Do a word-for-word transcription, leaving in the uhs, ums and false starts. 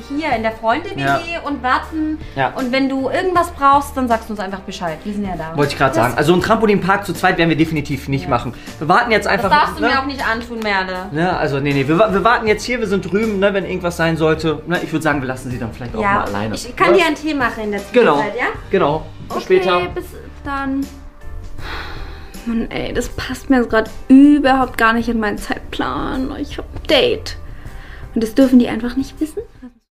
hier in der Freunde-W G Ja. und warten. Ja. Und wenn du irgendwas brauchst, dann sagst du uns einfach Bescheid. Wir sind ja da. Wollte ich gerade sagen. Also einen Trampolinpark zu zweit werden wir definitiv nicht Ja. machen. Wir warten jetzt einfach... Das darfst du ne? mir auch nicht antun, Merle. Ja, also nee, nee, wir, wir warten jetzt hier, wir sind drüben, ne, wenn irgendwas sein sollte. Ne, ich würde sagen, wir lassen sie dann vielleicht auch Ja, mal alleine. ich kann ne? dir einen Tee machen in der Genau, Zwischenzeit, ja? genau. Bis Okay, später. bis dann. Mann, ey, das passt mir gerade überhaupt gar nicht in meinen Zeitplan. Ich hab ein Date. Und das dürfen die einfach nicht wissen.